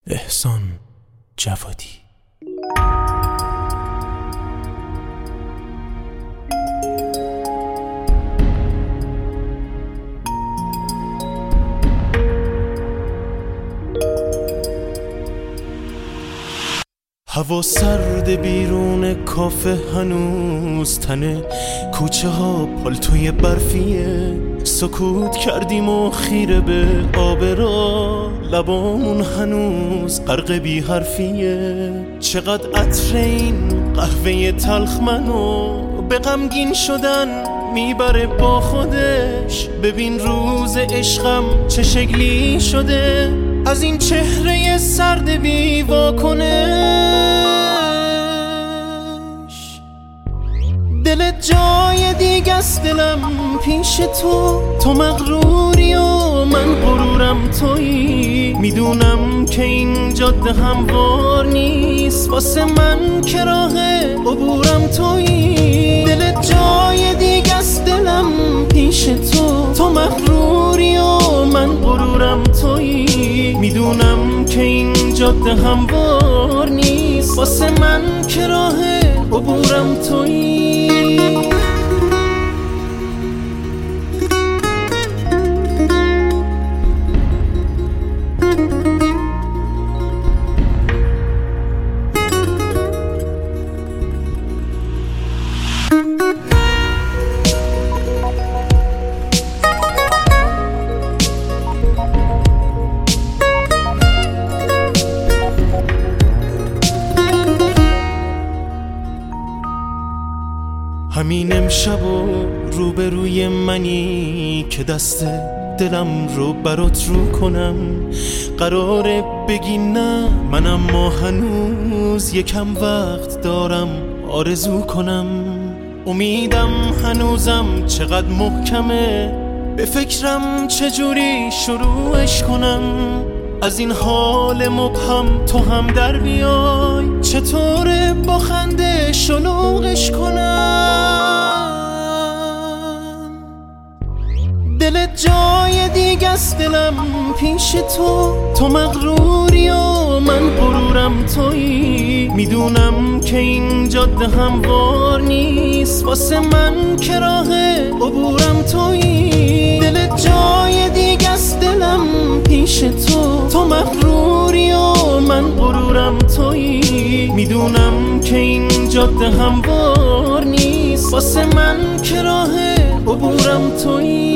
احسان جوادی. هوا سرد بیرون کافه هنوز تنه، کوچه ها پالتوی برفیه، سکوت کردیم و خیره به آب را، لبامون هنوز غرق بی حرفیه. چقدر عطر این قهوه تلخ منو به غمگین شدن میبره با خودش. ببین روز عشقم چه شکلی شده از این چهره سرد بی واکنش. دلت جای دیگه است دلم پیش تو مغروری و من غرورم تویی. میدونم که این جاده هموار نیست واسه من که راه عبورم تویی. دلت جای دیگه است دلم پیش تو مغروری و من غرورم تویی. میدونم که این جاده هموار نیست واسه من که راه عبورم تویی. همین امشب و روبروی منی که دست دلم رو برات رو کنم. قراره بگی نه من، اما هنوز یکم وقت دارم آرزو کنم. امیدم هنوزم چقدر محکمه، به فکرم چجوری شروعش کنم. از این حال مبهم تو هم در بیای، چطوره با خنده شلوغش کنم. دلت جای دیگه است دلم پیش تو مغروری و من غرورم تویی. میدونم که این جاده هموار نیست واسه من که راه عبورم تویی. دلت جای دیگه است دلم پیش تو مغروری و من غرورم تویی. میدونم که این جاده هموار نیست واسه من که راه عبورم تویی.